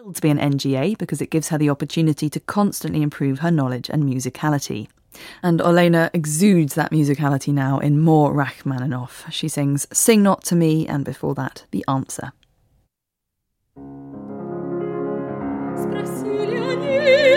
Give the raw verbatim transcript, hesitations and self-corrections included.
to be an N G A because it gives her the opportunity to constantly improve her knowledge and musicality. And Olena exudes that musicality now in more Rachmaninoff. She sings Sing Not to Me, and before that, The Answer. Sпросили они